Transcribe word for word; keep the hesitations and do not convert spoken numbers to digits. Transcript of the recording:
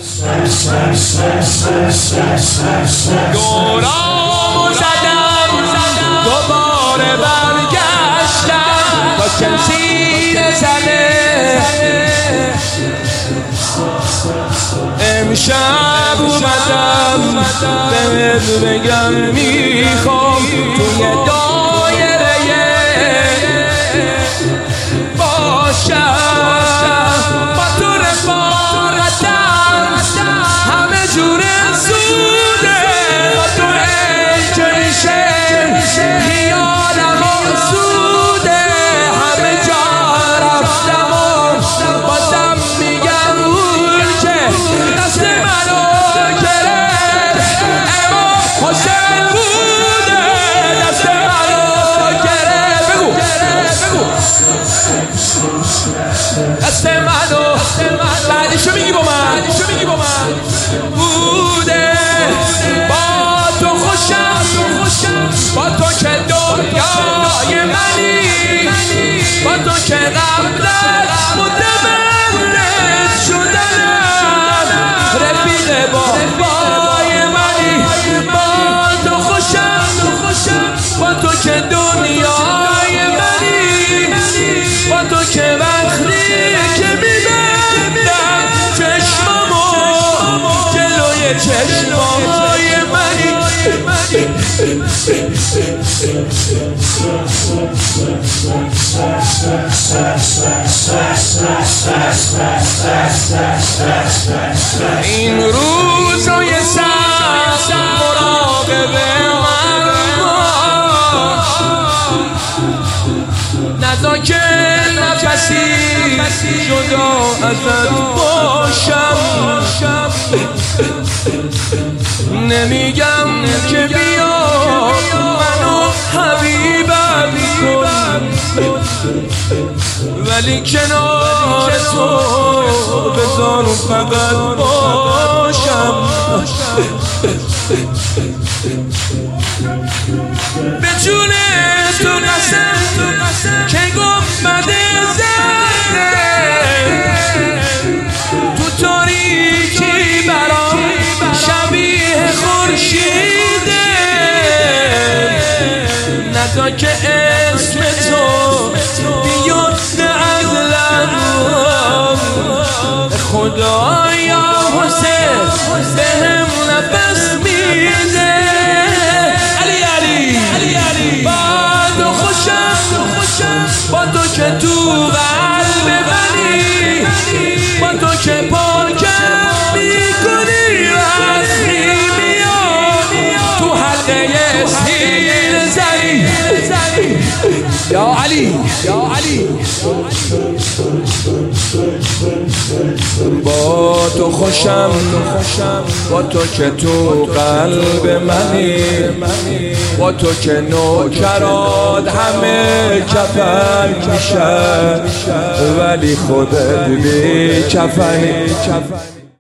دورامو زدم دوباره برگشتم تا شمشیر زنه امشب اومدم بهت بگم میخوام توی دایره باشم با تو رفاقتم همه جور زوده با تو اینجا میشه خیالم آسوده همه جا رفتم و بازم میگم اون که دست منو گرفت اما حسین بوده دست منو گرفت بگو بگو دست منو بعدشو میگی با من بوده با تو خوشم با تو که دنیای منی با تو که قبل از متولد شدنم رفیق بابای منی با تو خوشم با تو که دنیای منی با تو که وقتی که میبندم چشمامو جلوی چشمای منی این روزای سخت مراقب من نذار که کسی جدا ازت باشم نمیگم که بیا منو حبیبم کن ولی کنار تو بذار فقط باشم به جون تو قسم که گنبد زنده تو تاریکی برام شبیه خورشیده نذار که اسم تو بیاد از لبم خدایا حسین بهم نفس میده علی علی با تو خوشم با تو که تو قلب منی با تو که پاکم میکنی وقتی میام تو حلقه سیر زنی یا علی یا علی با تو خوشم با تو که تو قلب منی با تو که نوکرات همه کفن میشن ولی خودت بی کفنی